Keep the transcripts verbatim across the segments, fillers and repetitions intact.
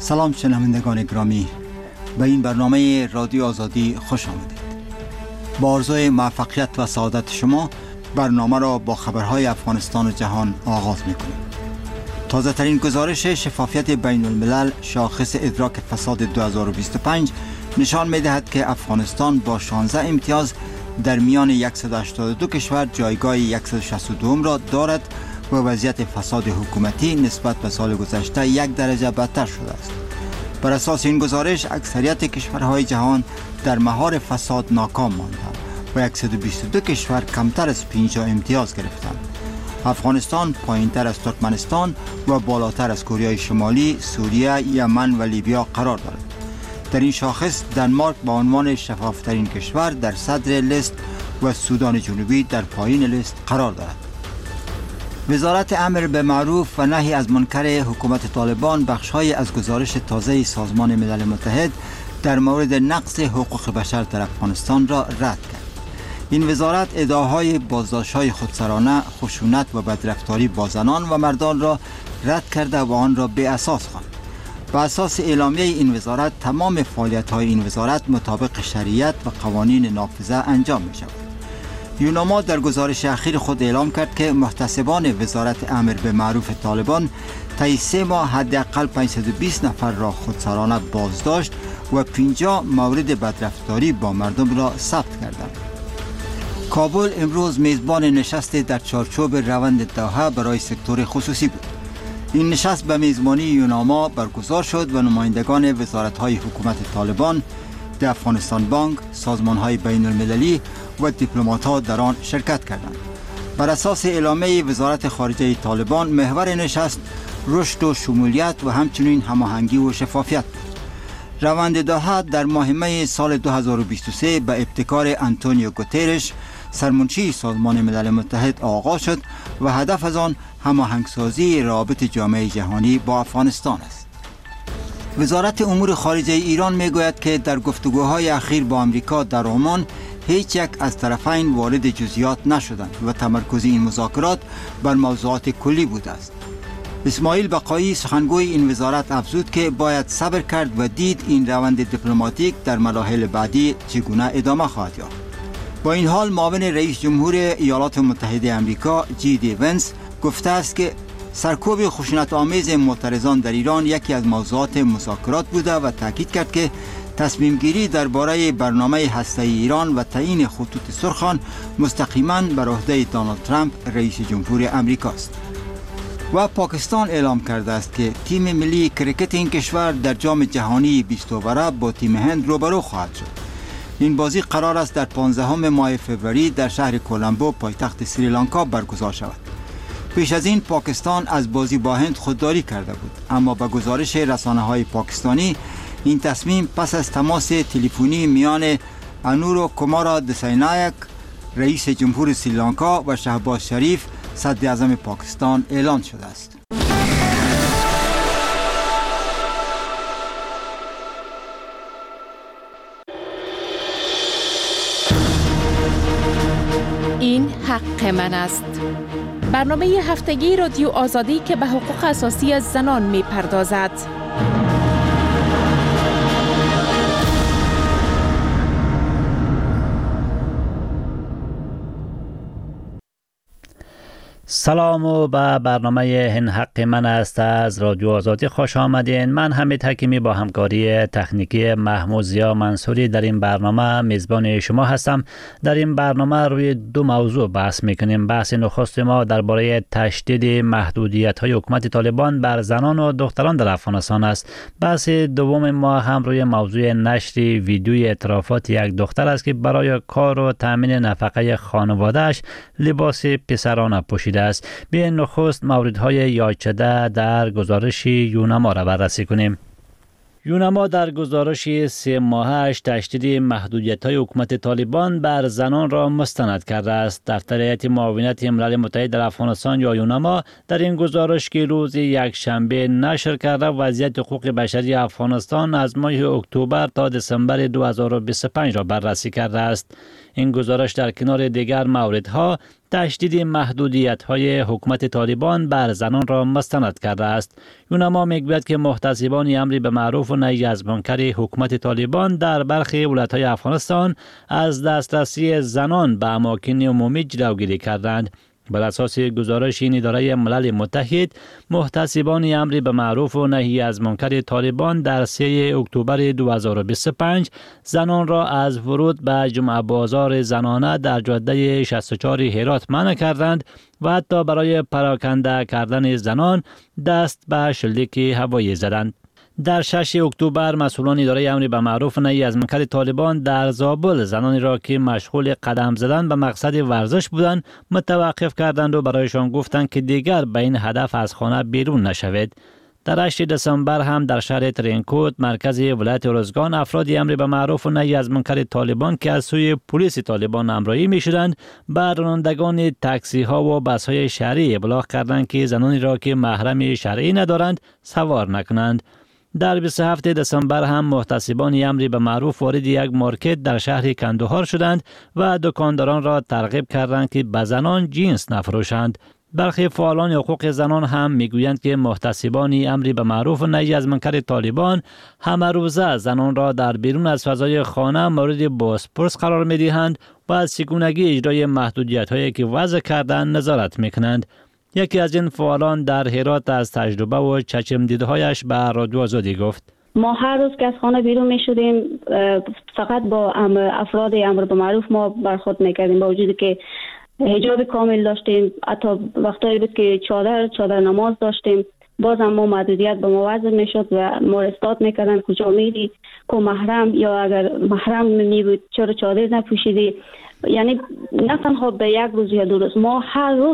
سلام شنوندگان گرامی، به این برنامه رادیو آزادی خوش آمدید. با آرزوی موفقیت و سعادت شما برنامه را با خبرهای افغانستان و جهان آغاز می‌کنیم. تازه ترین گزارش شفافیت بین الملل شاخص ادراک فساد دو هزار و بیست و پنج نشان می‌دهد که افغانستان با شانزده امتیاز در میان صد و هشتاد و دو کشور جایگاه صد و شصت و دو را دارد و وضعیت فساد حکومتی نسبت به سال گذشته یک درجه بدتر شده است. بر اساس این گزارش اکثریت کشورهای جهان در مهار فساد ناکام ماندند و صد و بیست و دو کشور کمتر از پنجاه امتیاز گرفتند. افغانستان پایینتر از ترکمنستان و بالاتر از کره شمالی، سوریه، یمن و لیبیا قرار دارد. در این شاخص دانمارک با عنوان شفافترین کشور در صدر لیست و سودان جنوبی در پایین لیست قرار دارد. وزارت امر به معروف و نهی از منکر حکومت طالبان بخش‌های از گزارش تازه سازمان ملل متحد در مورد نقض حقوق بشر در افغانستان را رد کرد. این وزارت ادعاهای بازداشت‌های خودسرانه، خشونت و بدرفتاری با زنان و مردان را رد کرده و آن را بی اساس خواند. بر اساس اعلامیه این وزارت تمام فعالیت‌های این وزارت مطابق شریعت و قوانین نافذه انجام می‌شود. یوناما در گزارش اخیر خود اعلام کرد که محتسبان وزارت امر به معروف طالبان طی سه ماه حداقل پانصد و بیست نفر را خودسرانه بازداشت و پنجاه مورد بدرفتاری با مردم را ثبت کردند. کابل امروز میزبان نشست در چارچوب روند دوحه برای سکتور خصوصی بود. این نشست به میزبانی یوناما برگزار شد و نمایندگان وزارت‌های حکومت طالبان، د افغانستان بانک، سازمان‌های بین المللی و دیپلمات‌ها در آن شرکت کردند. بر اساس اعلامیه وزارت خارجه طالبان محور نشست رشد و شمولیت و همچنین هماهنگی و شفافیت بود. روند دوحه در ماه می سال دو هزار و بیست و سه به ابتکار آنتونیو گوترش سرمنشی سازمان ملل متحد آغاز شد و هدف از آن هماهنگسازی روابط جامعه جهانی با افغانستان است. وزارت امور خارجه ایران میگوید که در گفتگوهای اخیر با آمریکا در عمان هیچ یک از طرفین وارد جزئیات نشدند و تمرکز این مذاکرات بر موضوعات کلی بوده است. اسماعیل بقایی سخنگوی این وزارت افزود که باید صبر کرد و دید این روند دیپلماتیک در مراحل بعدی چگونه ادامه خواهد یافت. با این حال معاون رئیس جمهور ایالات متحده آمریکا جی دی ونس گفته است که سرکوب خشونت آمیز معترضان در ایران یکی از موضوعات مذاکرات بوده و تاکید کرد که تصمیم گیری درباره برنامه هسته‌ای ایران و تعیین خطوط سرخ مستقیما بر عهده دونالد ترامپ رئیس جمهور آمریکا است. و پاکستان اعلام کرده است که تیم ملی کرکت این کشور در جام جهانی بیست اووره با تیم هند روبرو خواهد شد. این بازی قرار است در پانزدهم ماه فوریه در شهر کولمبو پایتخت سریلانکا برگزار شود. پیش از این پاکستان از بازی با هند خودداری کرده بود، اما به گزارش رسانه‌های پاکستانی این تصمیم پس از تماس تلفنی میان انورو کومارا دساینایک رئیس جمهور سریلانکا و شهباز شریف صدر اعظم پاکستان اعلان شده است. این حق من است. برنامه هفتگی رادیو آزادی که به حقوق اساسی از زنان می پردازد. سلام و به برنامه این حق من است از رادیو آزادی خوش آمدین. من حمید حکیمی با همکاری تکنیکی محمود زیا منصوری در این برنامه میزبان شما هستم. در این برنامه روی دو موضوع بحث میکنیم. بحث نخست ما درباره تشدید محدودیت‌های حکومت طالبان بر زنان و دختران در افغانستان است. بحث دوم ما هم روی موضوع نشر ویدیوی اعترافات یک دختر است که برای کار و تامین نفقه خانواده‌اش لباس پسرانه پوشیده است. به نخست موردهای یاد شده در گزارش یوناما را بررسی کنیم. یوناما در گزارش سه ماهش تشدید محدودیت‌های حکومت طالبان بر زنان را مستند کرده است. دفتر هیئت معاونت ملل متحد در افغانستان یا یوناما در این گزارش که روز یک شنبه نشر کرده وضعیت حقوق بشری افغانستان از ماه اکتبر تا دسامبر دو هزار و بیست و پنج را بررسی کرده است. این گزارش در کنار دیگر موردها تشدید محدودیت‌های حکومت طالبان بر زنان را مستند کرده است. یونما میگوید که محتسبان امر به معروف و نهی از منکر حکومت طالبان در برخی ولایت‌های افغانستان از دسترسی زنان به اماکن عمومی جلوگیری کردند. بر اساس گزارش این اداره ملل متحد، محتسبان امر به معروف و نهی از منکر طالبان در سوم اکتبر دو هزار و بیست و پنج زنان را از ورود به جمعه بازار زنانه در جاده شصت و چهار هرات منع کردند و حتی برای پراکنده کردن زنان دست به شلیک هوایی زدند. در ششم اکتبر مسئولان اداره امر به معروف و نهی از منکر طالبان در زابل زنانی را که مشغول قدم زدن به مقصد ورزش بودند متوقف کردند و برایشان گفتند که دیگر به این هدف از خانه بیرون نشوید. در هشتم دسامبر هم در شهر ترینکوت مرکز ولایت ارزگان افراد امر به معروف و نهی از منکر طالبان که از سوی پلیس طالبان همراهی می‌شدند بر رانندگان تاکسی ها و بس های شهری ابلاغ کردند که زنانی را که محرم شرعی ندارند سوار نکنند. در بیست و هفتم دسامبر هم محتسبان امر به معروف وارد یک مارکت در شهر کندهار شدند و دکانداران را ترغیب کردند که به زنان جنس نفروشند. برخی فعالان حقوق زنان هم میگویند که محتسبان امر به معروف و نهی از منکر طالبان همه روزه زنان را در بیرون از فضای خانه مورد بازپرس قرار میدهند و از چگونگی اجرای محدودیت‌هایی که وضع کردند نظارت میکنند. یکی از این فعالان در هرات از تجربه و چشم دیدهایش به رادیو آزادی گفت: ما هر روز که از خانه بیرون می شدیم فقط با افراد امر به معروف ما برخورد میکردیم، با وجودی که حجاب کامل داشتیم، حتی وقتایی بود که چادر چادر نماز داشتیم، باز هم ما محدودیت به ما وضع می شد و ما استاد میکردن کجا میری، که محرم یا اگر محرم می بود چرا چادر نپوشیدی. یعنی نه تنها به یک روز یا دو روز، ما هر روز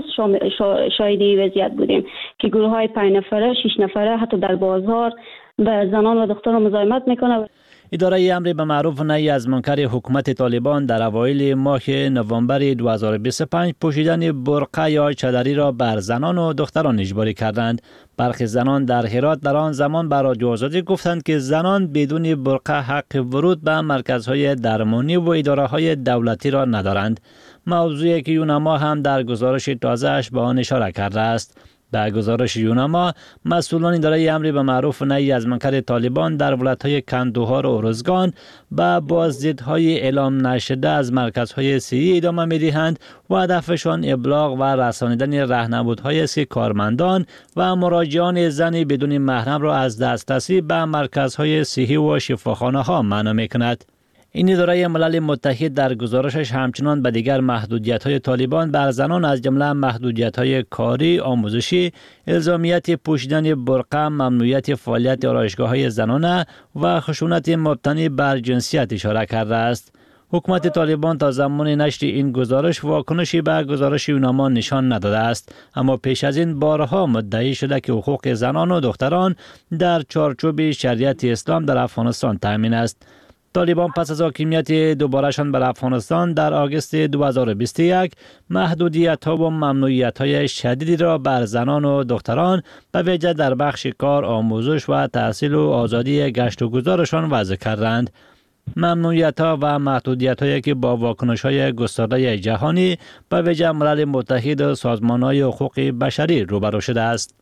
شاهد این وضعیت بودیم که گروه های پنج نفره شش نفره حتی در بازار به زنان و دختران مزاحمت میکنه. اداره امر به معروف و نهی از منکر حکومت طالبان در اوایل ماه نوامبر دو هزار و بیست و پنج پوشیدن برقع یا چادری را بر زنان و دختران اجباری کردند. برخی زنان در هرات در آن زمان بر رادیو آزادی گفتند که زنان بدون برقع حق ورود به مرکزهای درمانی و اداره‌های دولتی را ندارند. موضوعی که یونما هم در گزارش تازه‌اش به آن اشاره کرده است. در گزارش یونما، مسئولان اداره امر به معروف و نهی از منکر طالبان در ولایت‌های کندهار و ارزگان به بازدیدهای اعلام نشده از مرکزهای صحی ادامه می‌دهند و هدفشان ابلاغ و رسانیدن راهنمودهایی است که کارمندان و مراجعان زن بدون محرم را از دسترسی به مرکزهای صحی و شفاخانه‌ها منع می‌کند. این اداره ملل متحد در گزارشش همچنان به دیگر محدودیت‌های طالبان بر زنان از جمله محدودیت‌های کاری، آموزشی، الزامیت پوشیدن برقع، ممنوعیت فعالیت آرایشگاه‌های زنانه و خشونت مبتنی بر جنسیت اشاره کرده است. حکومت طالبان تا زمان نشر این گزارش واکنشی به گزارش یونما نشان نداده است، اما پیش از این بارها مدعی شده که حقوق زنان و دختران در چارچوب شریعت اسلام در افغانستان تامین است. طالبان پس از حاکمیت دوبارهشان بر افغانستان در آگوست دو هزار و بیست و یک محدودیت‌ها و ممنوعیت‌های شدیدی را بر زنان و دختران به ویژه در بخش کار، آموزش و تحصیل و آزادی گشت و گذارشان وضع کردند. ممنوعیت‌ها و محدودیت‌هایی که با واکنش‌های گسترده جهانی به ویژه ملل متحد و سازمان‌های حقوق بشری روبرو شده است.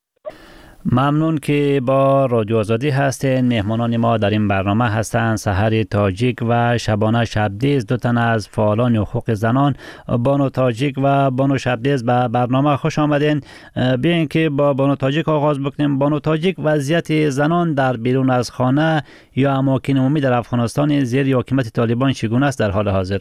ممنون که با رادیو آزادی هستین. مهمانان ما در این برنامه هستند سحر تاجیک و شبانه شبدیز، دو تن از فعالان حقوق زنان. بانو تاجیک و بانو شبدیز به برنامه خوش آمدین. بیاین که با بانو تاجیک آغاز بکنیم. بانو تاجیک، وضعیت زنان در بیرون از خانه یا اماکن عمومی در افغانستان زیر حکومت طالبان چگونه است در حال حاضر؟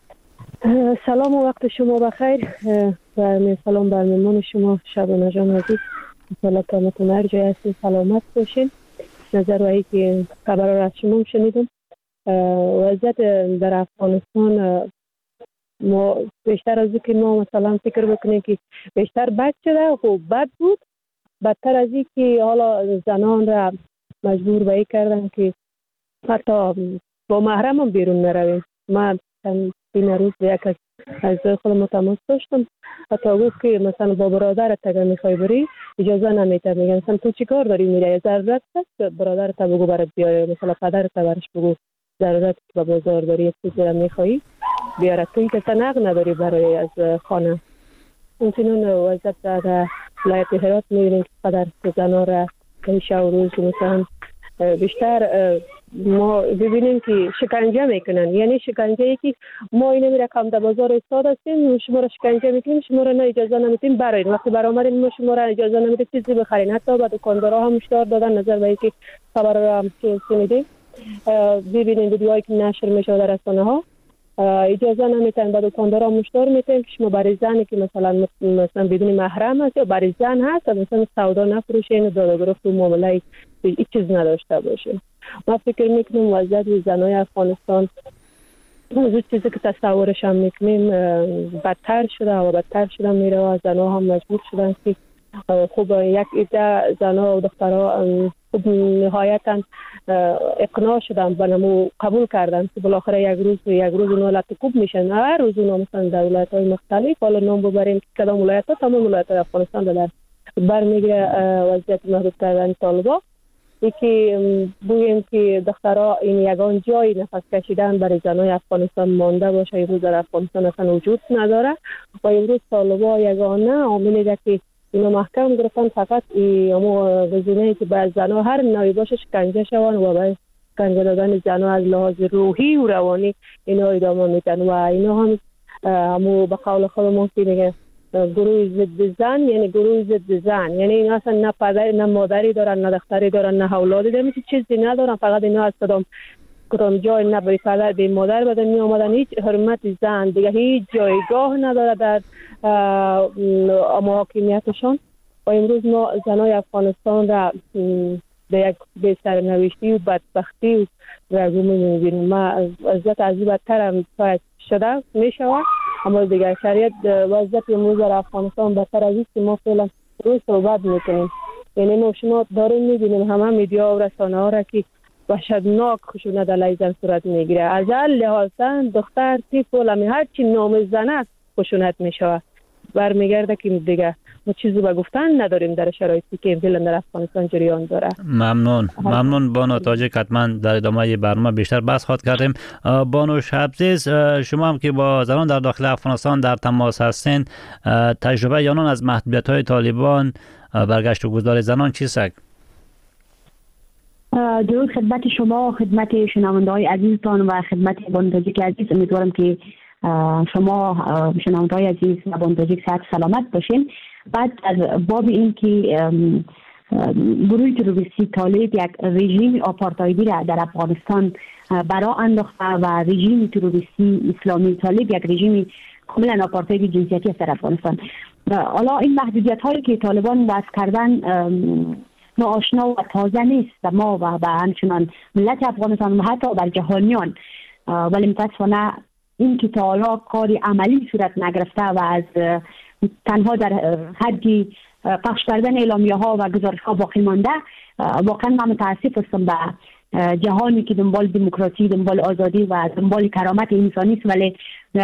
سلام و وقت شما بخیر و سلام بر مهمان شما شبانه جان عزیز. حالا تامتون هر جای هستید سلامت باشین. نظر وایی که خبر را از شما شنیدم، وضعیت در افغانستان ما بیشتر از که ما مثلا فکر بکنیم که بیشتر بد شده، خب بد بود، بدتر از این که حالا زنان را مجبور به این کردن که حتی با محرم هم بیرون نرویم. من این روز یک از از خودم تماس داشتم، حتی گفت که مثلا با برادرت اگر میخوای بری اجازه نمیده، میگن مثلا تو چی کار داری میری، ضرورت است برادرت بگو برات بیاره، مثلا پدرت برش بگو ضرورت به بازار داری یک چیزی را میخوایی بیاره، تو که تنق نداری برای از خانه همچنین وضعیت در ولایت هرات می‌بینیم که قدر زنان را شب و روز مثلا بیشتر ما ببینیم که شکنجه میکنن. یعنی شکنجه ای که ما این رقم در بازار استاد هستیم، شما را شکنجه میکنیم، شما را نه اجازه نمیدیم برید، وقتی برآمدین ما شما را اجازه نمیدیم چیزی بخرین. حتی با دکاندارا هم هشدار دادن نظر به اینکه خبر را هم شنیدیم، ببینید ویدیوهایی که نشر میشه در رسانه ها، اجازه نمیتن. با دکاندارا هم هشدار میتن که شما برای زنی که مثلا مثلا بدون محرم هست یا برای زن هست مثلا سودا نفروشین، دادگرفت و معامله هیچ چیز نداشته باشین. ما فکر میکنیم وضعیت زنای افغانستان از چیزی که تصورش هم میکنیم بدتر شده و بدتر شده میره و زنها هم مجبور شدن که خوب یک عده زنها و دخترها خوب نهایتا اقناع شدن و نمو قبول کردن که بالاخره یک روز یک روز اونها لطکوب میشن. هر روز اونها مثلا در ولایت های مختلف، حالا نام ببریم که کدام ولایت ها، تمام ولایت های افغانستان در برمیگره وضعیت محدود کردن طالبا. یکی بگویم که دخترها این یگان جای نفس کشیدن برای زنای افغانستان مانده باشه امروز در افغانستان اصلا وجود نداره و امروز طالبا یگانه عاملی که اینو محکم گرفتن فقط اما گزینه‌ای که بر زنها هر نوعی باشه شکنجه شون و برای شکنجه دادن زنها از لحاظ روحی و روانی اینا ادامه میدن و اینا هم همو به قول خودمون که میگه گروه ضد زن، یعنی گروه ضد زن، یعنی اینا اصلا نه پدر نه مادری دارن نه دختری دارن نه اولادی دارن، هیچ چیزی ندارن، فقط اینا از کدام کدام جای نه به پدر به مادر به دنیا آمدن، هیچ حرمت زن دیگه هیچ جایگاه نداره در محاکمیتشان. و امروز ما زنای افغانستان را به یک به سرنوشتی و بدبختی و رگومی میبینیم. ما وضعیت از این بدتر هم شاید شده میشود، اما دیگر شریعت وضعیت امروز در افغانستان بدتر از این که ما فعلا روی صحبت میکنیم. یعنی ما شما داریم میبینیم همه میدیا و رسانه ها را که وحشتناک خشونت علیه زن صورت میگیره. از هر لحاظ دختر طفل همی هر چی نام زن است خشونت میشود. برمیگرده که دیگه ما چیزی به گفتن نداریم در شرایطی که فعلا در افغانستان جریان داره. ممنون ممنون بانو تاجیک. حتما در ادامه برنامه بیشتر بحث خواهد کردیم. بانو شبزیز، شما هم که با زنان در داخل افغانستان در تماس هستین، تجربه یانان از محدودیت‌های طالبان برگشت و گذار زنان چیست؟ درود خدمت شما، خدمت شنونده‌های عزیزتان و خدمت بانو تاجیک عزیز. امیدوارم که شما شنونده‌های عزیز و بانو تاجیک صحت سلامت باشین. بعد از باب این که گروه تروریستی طالب یک رژیم آپارتایدی را در افغانستان برا انداخته و رژیم تروریستی اسلامی طالب یک رژیم کاملا آپارتایدی جنسیتی است در افغانستان. حالا این محدودیت هایی که طالبان وضع کردن ناآشنا و تازه نیست و ما و به همچنان ملت افغانستان و حتی بر جهانیان، ولی متاسفانه این که تا حالا کاری عملی صورت نگرفته و از تنها در حدی پخش کردن اعلامیه ها و گزارش ها باقی مانده، واقعا من متاسف هستم به جهانی که دنبال دموکراسی، دنبال آزادی و دنبال کرامت انسانی است، ولی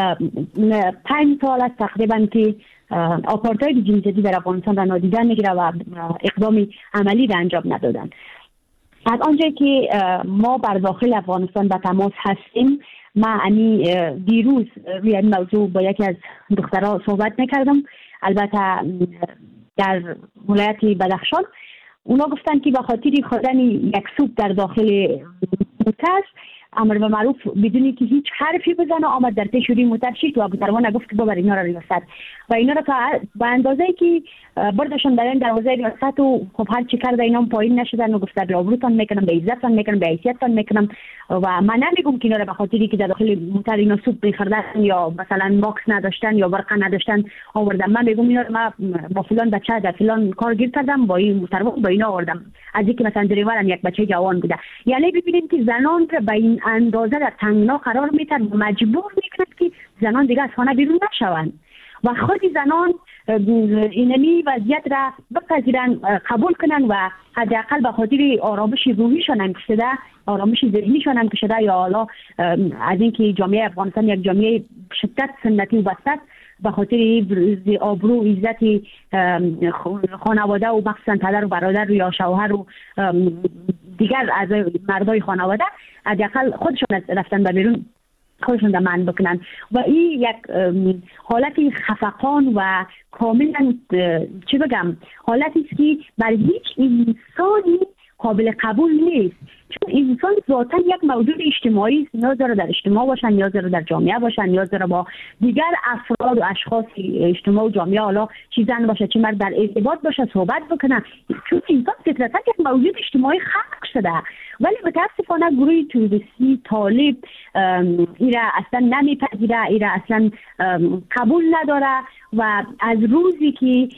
پنج سال است تقریبا که آپارتاید جنسیتی در افغانستان را نادیده میگیره و اقدام عملی را انجام ندادن. از آنجایی که ما بر داخل افغانستان به تماس هستیم، من انی دیروز روی این موضوع با یکی از دخترها صحبت میکردم، البته در ولایت بدخشان. اونا گفتن که به خاطر خوردن یک سوپ در داخل موتر امر به معروف بدونی که هیچ حرفی بزنه آمد در پیش روی موتر شید و درمان گفت که ببر اینا را ریاست و اینا را به اندازه که بردشون در این دروازه ریاست و خب هر چی کرده اینا هم پایین نشدن و گفت در آبروتان میکنم، به عزتتان میکنم، به حیثیتتان میکنم. و من نمیگم که اینا را به خاطری که در داخل موتر اینا سوپ میخوردن یا مثلا ماکس نداشتن یا برقه نداشتن آوردم. من میگم اینا را من با فلان بچه در فلان کار گیر کردم، با این موتر با اینا آوردم، از اینکه مثلا دریورم یک بچه جوان بوده. یعنی ببینید که زنان را به این اندازه در تنگنا قرار میتن و مجبور میکنند که زنان دیگه از خانه بیرون نشوند و خود زنان اینمی وضعیت را بپذیرن، قبول کنن و حداقل به خاطر آرامش روحیشان هم کشیده، آرامش ذهنیشان هم کشیده، یا حالا از اینکه جامعه افغانستان یک جامعه شدت سنتی و بسته به خاطر آبرو عزت خانواده و مخصوصا پدر و برادر یا شوهر و دیگر از مردای خانواده حداقل خودشان رفتن به بیرون خودشون را منع بکنن و این یک حالت خفقان و کاملا چی بگم حالتی است که برای هیچ انسانی قابل قبول نیست، چون انسان ذاتا یک موجود اجتماعی است، نیاز داره در اجتماع باشن، نیاز داره در جامعه باشن، نیاز داره با دیگر افراد و اشخاص اجتماع و جامعه، حالا چه زن باشه چه مرد، در ارتباط باشه، صحبت بکنه، چون انسان فطرتا یک موجود اجتماعی خلق شده. ولی متاسفانه گروه توریستی طالب ایرا اصلا نمیپذیره، ایرا اصلا قبول نداره و از روزی که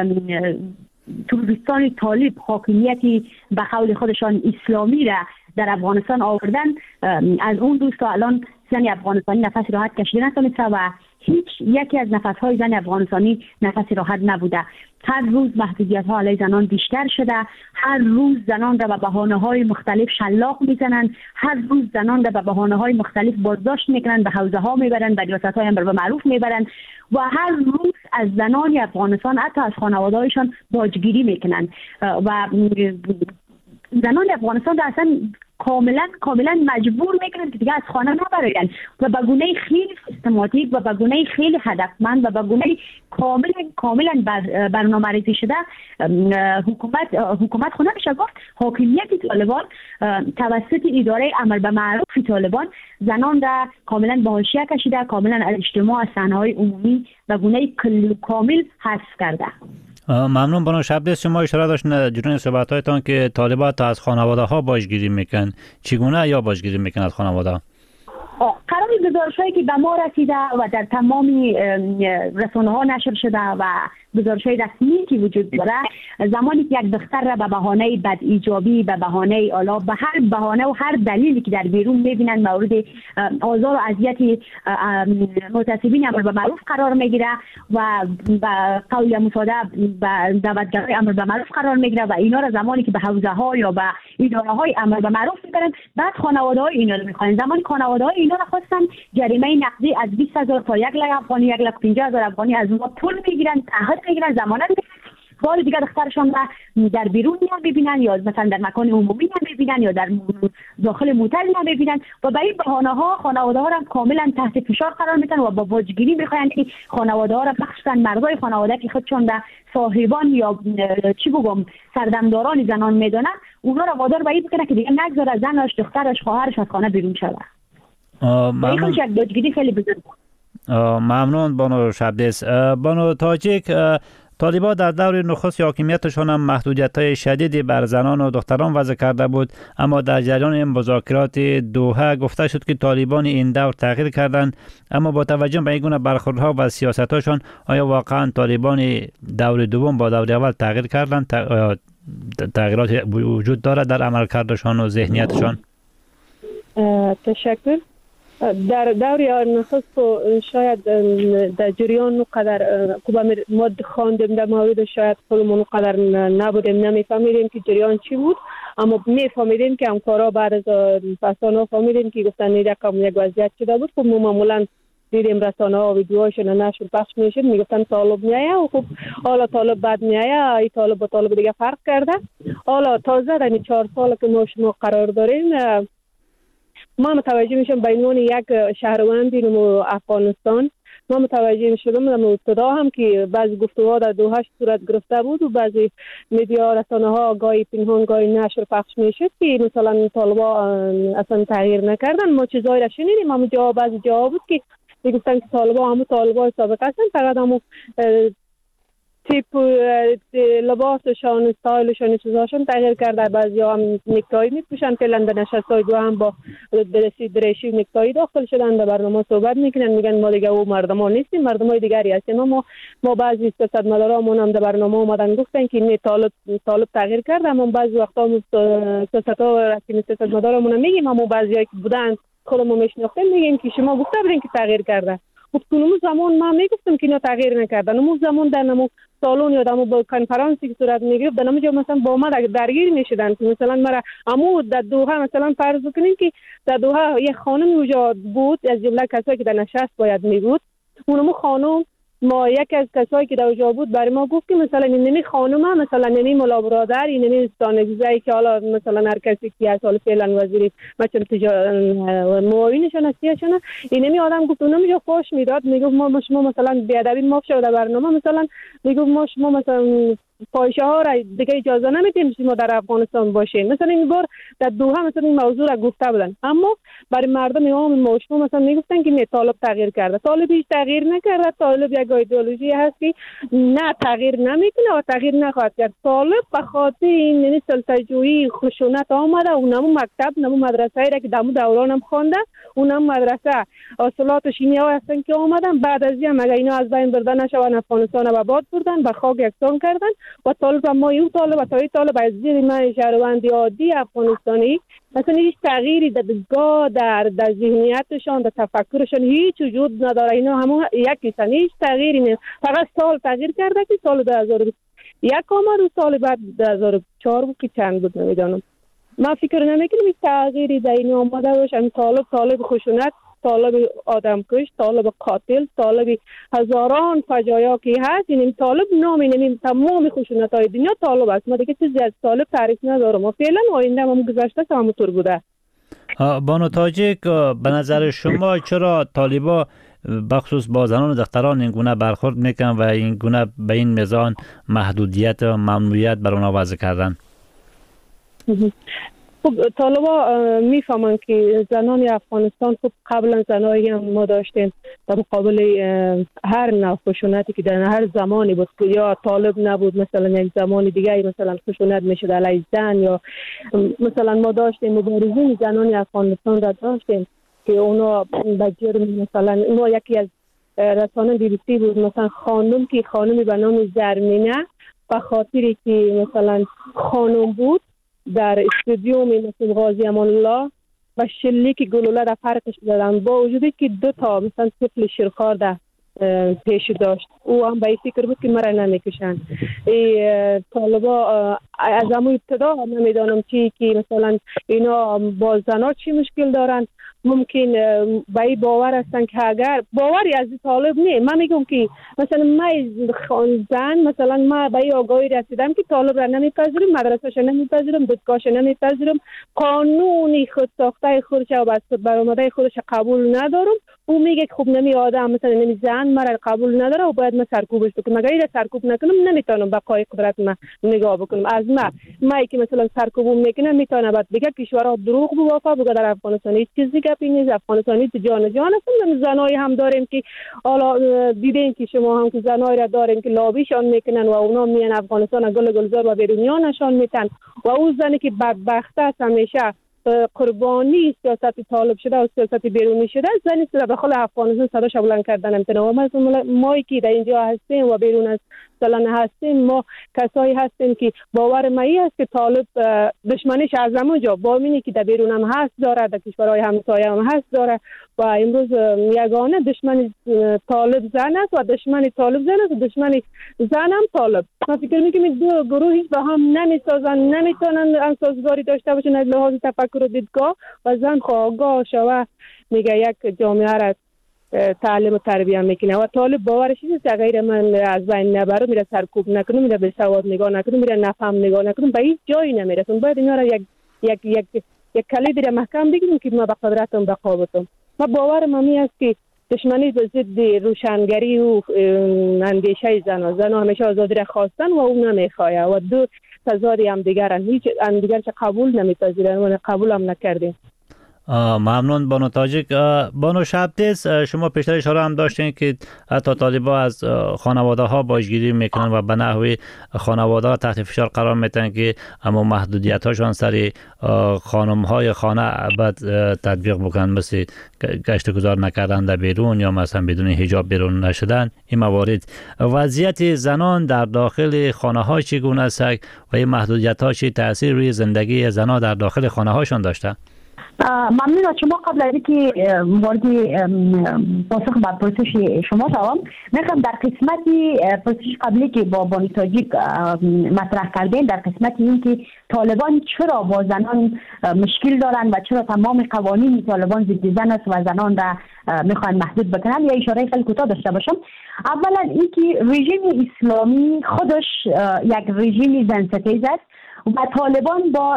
توریستان طالب حاکمیتی به قول خودشان اسلامی را در افغانستان آوردن، از اون روز تا الان زن افغانستانی نفس راحت کشیده نتونسته و هیچ یکی از نفس‌های زن افغانستانی نفس راحت نبوده. هر روز محدودیت‌ها علیه زنان بیشتر شده، هر روز زنان را به بهانه‌های مختلف شلاق میزنند، هر روز زنان را به بهانه‌های مختلف بازداشت میکنند، به حوزه‌ها میبرند، به ریاست‌های امر به معروف میبرند و هر روز از زنان افغانستان حتی از خانواده‌هایشان باجگیری میکنند و زنان افغانستان را اصلا کاملا کاملا مجبور میکنند که دیگه از خانه نبرن و به گونه خیلی سیستماتیک و به گونه خیلی هدفمند و به گونه کاملا کاملا بر برنامه‌ریزی شده حکومت حکومت خونه میشه گفت حاکمیت طالبان توسط اداره امر به معروف طالبان زنان را کاملا به حاشیه کشیده، کاملا از اجتماع، از صحنه‌های عمومی به گونه کلی کامل حذف کرده. ممنون. بانو شبدیس، شما اشاره داشتین جنون صحبت‌هایتان که طالبان تا از خانواده ها باجگیری میکن. چگونه یا باجگیری میکن از خانواده؟ قرار گزارش‌هایی که به ما رسیده و در تمام رسانه‌ها نشر شده و گزارش‌های رسمی که وجود داره، زمانی که یک دختر را به بهانه بد ایجابی، به بهانه الا به هر بهانه و هر دلیلی که در بیرون می‌بینن مورد آزار و اذیت متعصبین امر به معروف قرار میگیره و به قول مصادره به دعوتگرای امر به معروف قرار میگیره و اینا را زمانی که به حوزه‌ها یا به اداره‌های امر به معروف میبرن، بعد خانواده‌های اینا رو می‌خوان. زمانی خانواده‌های اینا را خواستن جریمه نقدی از بیست هزار تا یک لک افغانی، یک لک پنجاه هزار افغانی از ما پول میگیرن، تعهد میگیرن، ضمانت میگیرن، بار دیگه دخترشان را در بیرون نمیبینن یا مثلا در مکان عمومی نمیبینن یا در داخل موتل نمیبینن و به این بهانه‌ها خانواده‌ها را کاملا تحت فشار قرار میدن و با باجگیری میخواین که خانواده‌ها را بخشن مردای خانواده که خودشون را صاحبان یا چی بگم سردمداران زنان میدونن، اونا را وادار به این بکنه که دیگه نگذاره زنش، دخترش، خواهرش از خانه بیرون شود. ممنون. یک باجگیری خیلی بزرگ. ممنون بانو شبدیس. بانو تاجیک، طالبان در دور نخست حاکمیتشان هم محدودیت‌های شدیدی بر زنان و دختران وضع کرده بود، اما در جریان مذاکرات دوحه گفته شد که طالبان این دور تغییر کردند. اما با توجه به این گونه برخوردها و سیاست‌هاشون، آیا واقعا طالبان دور دوم با دور اول تغییر کردند؟ تغییرات وجود دارد در عملکردشان و ذهنیتشان؟ تشکر. در دور نخست شاید در جریان قدر خوب ما خواندیم در مورد شاید خودمون قدر نبودیم، نمیفهمیدیم که جریان چی بود، اما میفهمیدیم که همکارا بعد از فسانه فهمیدیم که گفتن رقم یک وضعیت شده بود. خب معمولا دیدیم رسانه ها ویدیوهاشون نشر پخش میشد، میگفتن طالب میایه و خب حالا طالب بعد میایه، ای طالب با طالب دیگه فرق کرده. حالا تازه در این چهار سال که ما شما قرار داریم، ما متوجه میشم به عنوان یک شهروندی نمو افغانستان، ما متوجه شدم در ابتدا هم که بعضی گفتگوها در دوحه صورت گرفته بود و بعضی میدیا رسانه ها گاهی پنهان گاهی نشر پخش میشد که مثلا طالبا اصلا تغییر نکردن. ما چیزایی را شنیدیم، اما جواب بعضی جواب بود که میگفتن که طالبا همون طالبای سابق هستن، فقط همون تیپ لباسشان، استایلشان، چیزاشون تغییر کرده. بعضی ها هم نکتایی میپوشن، فعلا در نشستای دو هم با درسی دریشی نکتایی داخل شدن، در برنامه صحبت میکنن، میگن ما دیگه او مردم ها نیستیم، مردم های دیگری هستیم. ما ما بعضی سیاستمدارامون هم در برنامه اومدن گفتن که نه طالب طالب تغییر کرده، اما بعضی وقتا سیاست‌ها رسمی سیاستمدارامون میگیم، اما بعضیایی که بودن خودمون میشناختیم میگیم که شما گفته بودین که تغییر کرده. خب اون زمان ما میگفتم که اینا تغییر نکردن. اون زمان در نمو سالن یا در با کنفرانسی که صورت میگرفت در نمو مثلا با ما درگیر میشدن که مثلا مرا امو در دوحه مثلا فرض کنیم که در دوحه یه خانم اونجا بود از جمله کسایی که در نشست باید میبود، اونمو خانم ما یک از کسایی که در اونجا بود برای ما گفت که مثلا این نمی خانم مثلا نمی ملا برادر این نمی استانگزایی که حالا مثلا هر کسی که از حال فعلا وزیر مثلا تجارت معاونشون هستیشون این نمی آدم گفت اونم جو خوش میداد میگفت ما شما مثلا بیادبی ما شده برنامه مثلا میگفت ما شما مثلا فاحشه ها را دیگه اجازه نمیدیم شما در افغانستان باشین. مثلا این بار در دوحه مثلا این موضوع را گفته بودن، اما برای مردم عام ما شما مثلا میگفتن که طالب تغییر کرده. طالب هیچ تغییر نکرده. طالب یک ایدئولوژی هست که نه تغییر نمیکنه و تغییر نخواهد کرد. طالب به خاطر این یعنی سلطه‌جویی خشونت آمده، اونم مکتب نمو مدرسه را که دمو دورانم خوانده، اونم مدرسه اصالات و شیمی ها هستن که آمدن بعد از این مگه اینا از بین برده نشون افغانستان و آباد بردن به خاک یکسان کردن و طالب ما یو طالب و تایی طالب از زیر من شهروندی عادی افغانستانی مثلا هیچ تغییری در دگاه در در ذهنیتشان در تفکرشان هیچ وجود نداره. اینا همون یکی سن هیچ تغییری نه، فقط سال تغییر کرده که سال دو هزار و یک آمد و سال بعد دو هزار و چهار بود که چند بود نمیدانم. ما فکر نمیکنم هیچ تغییری در این آمده باشه. طالب طالب خشونت، طالب آدمکش، طالب قاتل، طالب هزاران فجایع که هست، این طالب نام این تمام خشونت های دنیا طالب است. ما دیگه چیزی از طالب تعریف ندارم و فعلا آینده هم گذشته که همونطور بوده. بانو تاجیک، به نظر شما چرا طالبا بخصوص با زنان و دختران این گونه برخورد میکنن و این گونه به این میزان محدودیت و ممنوعیت بر اونها وضع کردن؟ خب طالبا میفهمن که زنان افغانستان خب قبلا زنایی هم ما داشتیم در مقابل هر نوع خشونتی که در هر زمانی بود که یا طالب نبود مثلا یک زمان دیگه مثلا خشونت میشد علیه زن، یا مثلا ما داشتیم مبارزین زنان افغانستان را داشتیم که اونا به جرم مثلا ما یکی از رسانه بی بی سی بود مثلا خانم که خانمی به نام زرمینه به خاطری که مثلا خانم بود در استادیوم مثل غازی امان الله و شلیک گلوله در فرقش دادن با وجودی که دو تا مثلا طفل شیرخوار در پیش داشت. او هم به فکر بود که مرا نمیکشن. طالبا از همون ابتدا نمیدانم چی که مثلا اینا با زنها چی مشکل دارن. ممکن به این باور هستن که اگر باوری از طالب نه، من میگم که مثلا من زن مثلا من به این آگاهی رسیدم که طالب را نمیپذیرم، مدرسه‌اش نمیپذیرم، دادگاهش نمیپذیرم، قانونی خود ساخته خودش و بس برآمده خودش قبول ندارم. او میگه که خب نمی آدم مثلا نمی زن مرا قبول نداره و باید من سرکوبش بکنم. مگر این سرکوب نکنم نمیتونم بقای قدرت من نگاه بکنم. از ما ما که مثلا سرکوب میکنم میتونه بعد بگه کشورها دروغ بوافا بگه در افغانستان هیچ چیزی گپی نیست، افغانستانی جان جان هستن. زنای هم داریم که حالا دیدین که شما هم که زنای را دارین که لابیشان میکنن و اونا میان افغانستان گل گلزار و بیرونیانشان میتن و او زنی که بدبخت است همیشه قربانی سیاست طالب شده و سیاست بیرونی شده، زنی که به خل افغانستان صداش بلند کردن نمیتونه. ما ما که در اینجا هستیم و بیرون از سالانه هستیم ما کسایی هستیم که باور مایی است که طالب دشمنیش از همونجا با اینی که در بیرون هم هست داره، در کشورهای همسایه هم هست داره و امروز یگانه دشمن طالب زن است و دشمن طالب زن است و دشمن زن هم طالب. من فکر میکنم این دو گروه هیچ با هم نمیسازن، نمیتونن همسازگاری داشته باشن از لحاظ تفکر و دیدگاه و زن خواهگاه شوه میگه یک جامعه را تعلیم و تربیت میکنه و طالب باورش نیست که غیر من از بین نبرم، میره سرکوب نکنم، میره به سواد نگاه نکنم، میره نفهم نگاه نکنم، به هیچ جایی نمیرسم. باید اینا را یک یک یک یک کلید را محکم بگیریم که ما به قدرتم بقا بتم. ما باورم همی است که دشمنی به ضد روشنگری و اندیشه زن زن همیشه آزادی را خواستن و اون نمیخواه و دو تضادی هم دیگرن، هیچ هم دیگر چه قبول نمیپذیرن و قبول هم نکردیم. ممنون بانو تاجیک. بانو شبدیز، شما پیشتر اشاره هم داشتین که حتی طالبا از خانواده ها باجگیری میکنن و به نحوی خانواده ها تحت فشار قرار میتن که اما محدودیت هاشون سری خانم های خانه بعد تطبیق بکنن، مثل گشت گذار نکردن در بیرون یا مثلا بدون حجاب بیرون نشدن. این موارد وضعیت زنان در داخل خانه ها چگونه است و این محدودیت ها چه تاثیر روی زندگی زنان در داخل خانه هاشون داشته؟ ممنون از شما. قبل از اینکه وارد پاسخ به پرسش شما شوم، میخوام در قسمتی پرسش قبلی که با بانی تاجیک مطرح کردین، در قسمتی این که طالبان چرا با زنان مشکل دارن و چرا تمام قوانین طالبان ضد زن است و زنان را میخوان محدود بکنن، یا اشاره خیلی کوتاه داشته باشم. اولا اینکه رژیم اسلامی خودش یک رژیم زن ستیز است و طالبان با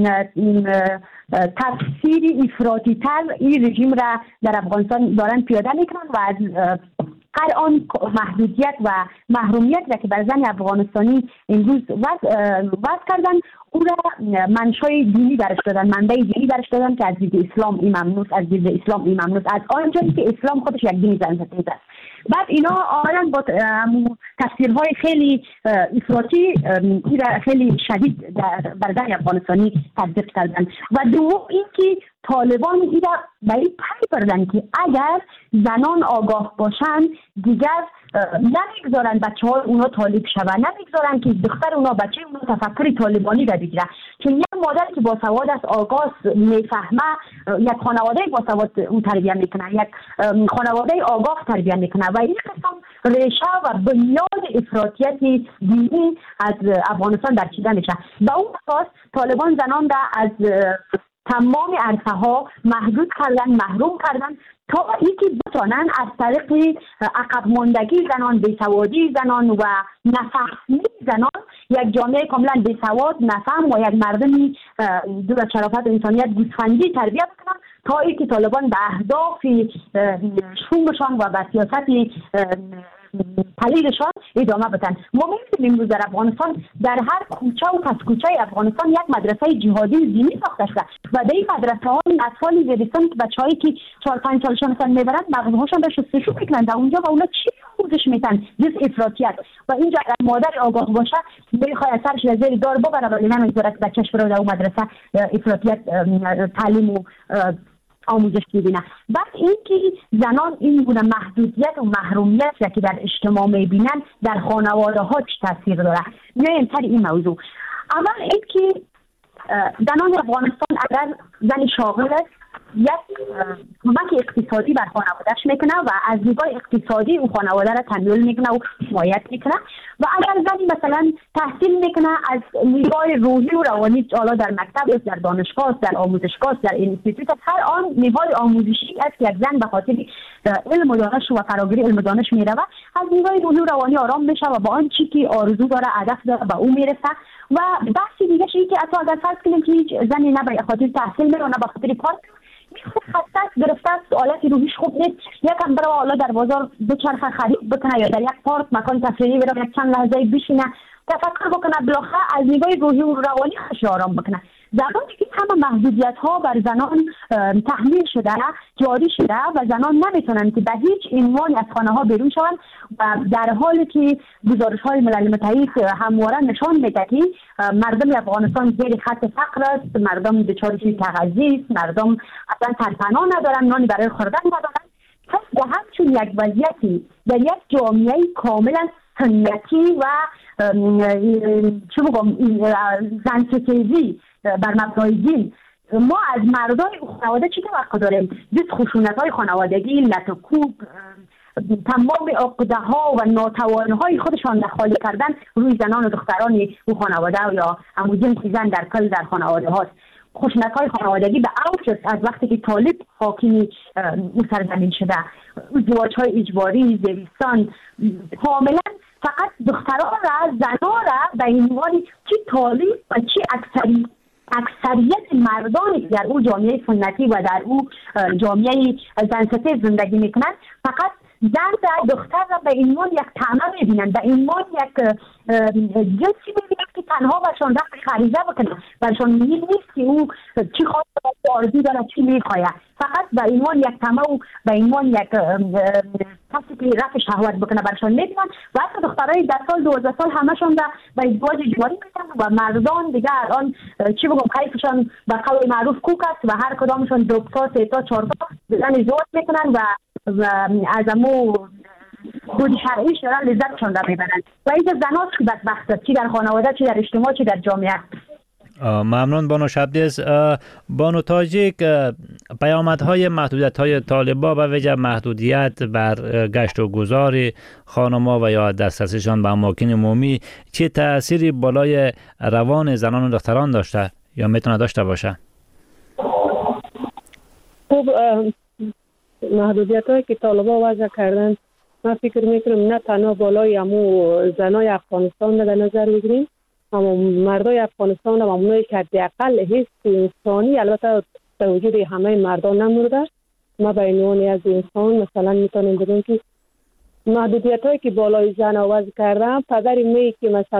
تفسیر افراطی تر این رژیم را در افغانستان دارن پیاده میکنن و از هر آن محدودیت و محرومیت را که بر زن افغانستانی امروز وضع کردن، او را منشای دینی درش دادن، منبع دینی درش دادن که از دید اسلام این ممنوع، از دید اسلام این ممنوع، از آنجایی که اسلام خودش یک دین زن ستیز است. بعد اینا آمدن با تفسیرهای خیلی افراطی این را خیلی شدید بر زن افغانستانی تطبیق کردن. و دوم اینکه طالبان این را به این پی بردن که اگر زنان آگاه باشند دیگر نمیگذارن بچه های اونا طالب شوند، نمیگذارن که دختر اونا بچه اونا تفکر طالبانی را بگیره. چون یک مادر که با سواد است، آگاه میفهمه، یک خانواده با سواد اون تربیت میکنه، یک خانواده آگاه تربیت میکنه و این قسم ریشه و بنیاد افراطیت دینی از افغانستان درچیده میشه. به اون اساس طالبان زنان را از تمام عرصه ها محدود کردن، محروم کردن تا اینکه بتوانند از طریق عقب ماندگی زنان، بیسوادی زنان و نفهمی زنان یک جامعه کاملا بیسواد، نفهم و یک مردمی دور از شرافت و انسانیت گوسفندی تربیت کنند تا اینکه طالبان به اهداف شومشان و به سیاست پلیدشان ادامه بدن. ما می‌بینیم امروز در افغانستان در هر کوچه و پس کوچه افغانستان یک مدرسه جهادی دینی ساخته شده و در این مدرسه ها این اطفال زیرستان که بچه‌هایی که چهار پنج سالشان هستن میبرن مغزهاشون را شستشو میکنن در اونجا و اونا چی آموزش میدن؟ جز افراطیت. و اینجا مادر آگاه باشه میخواد سرش را زیر دار ببره ولی نمیذاره که بچه‌ش بره در اون مدرسه افراطیت تعلیم و آموزش می‌بینه. بعد اینکه زنان این گونه محدودیت و محرومیت را که در اجتماع می‌بینن در خانواده ها چه تاثیر داره؟ میایم سر این موضوع. اول اینکه زنان افغانستان اگر زن شاغل است یک کمک اقتصادی بر خانوادهش میکنه و از نگاه اقتصادی او خانواده را تمویل میکنه و حمایت میکنه. و اگر زنی مثلا تحصیل میکنه از نگاه روحی و روانی، حالا در مکتب است، در دانشگاه است، در آموزشگاه است، در اینستیتوت است، هر آن نگاه آموزشی است که یک زن به خاطر علم و دانش و فراگیری علم و دانش میره از نگاه روحی و روانی آرام میشه و با آن چی که آرزو داره، هدف داره، به او میرسه. و بحثی دیگه شی که اصلا اگر فرض کنیم که هیچ زنی نه به خاطر تحصیل میره نه به خاطر کار خوب خستت گرفته است، حالت روحیش خوب نیست، یکم بره حالا در بازار دو چرخ خرید بکنه یا در یک پارک مکان تفریحی بره یک چند لحظه بشینه تفکر بکنه، بالاخره از نگاه روحی و روانی خودش آرام بکنه. زمانی که همه محدودیت ها بر زنان تحمیل شده، جاری شده و زنان نمیتونن که به هیچ عنوان از خانه ها بیرون شوند و در حالی که گزارش های ملل متحد همواره نشان میده که مردم افغانستان زیر خط فقر است، مردم دچار تغذیه است، مردم اصلا سرپناه ندارن، نانی برای خوردن ندارن. پس به همچون یک وضعیتی در یک جامعه کاملا سنتی و چه بگم زن ستیزی بر مبنای دین، ما از مردان خانواده چی توقع داریم؟ جز خشونت های خانوادگی، لط و کوب، تمام عقده ها و ناتوانی های خودشان را خالی کردن روی زنان و دختران او خانواده یا همون جنسی زن در کل در خانواده هاست. خشونت های خانوادگی به اوج از وقتی که طالب حاکمی او سرزمین شده، ازدواج های اجباری، زیستان، کاملا فقط دختران را، زنان را به عنوان چی طالب و چی اکثری اکثریت مردانی که در او جامعه سنتی و در او جامعه زنسته زندگی میکنند فقط زن و دختر را به عنوان یک طعمه میبینن، به عنوان یک جنسی میبینن که تنها برشان رفت خریزه بکنن، برشان مهم نیست که او چی خواهد آرزو داره، چی میخواهد، فقط به عنوان یک طعمه و به عنوان یک کسی که رفت شهوت بکنه برشان میبینن. و حتی دخترای ده سال دوازده سال همشان را به ازدواج اجباری میکنن و مردان دیگه الان چی بگم کیفشان به قول معروف کوک است و هر کدامشان دو تا سه تا چهار تا زن ازدواج میکنن و و از امو خود شرعیش دارن لذتشان را میبرن و اینجا زنات که بدبخت است، چی در خانواده، چی در اجتماع، چی در جامعه. ممنون بانو شبدیز. بانو تاجیک، پیامدهای محدودیت های طالبا و ویژه محدودیت بر گشت و گذار خانم‌ها و یا دسترسیشان به اماکن عمومی چه تأثیری بالای روان زنان و دختران داشته یا میتونه داشته باشه؟ خب محدودیت هایی که طالبا وضع کردن، من فکر میکنم نه تنها بالای امو زنای افغانستان در نظر بگیریم، اما مردای افغانستان و اونایی که حداقل حس انسانی، البته در وجود همه مردان نمورده، ما به عنوان از انسان مثلا میتونیم بگیم که محدودیت هایی که بالای زن وضع کردن، پدر می که مثلا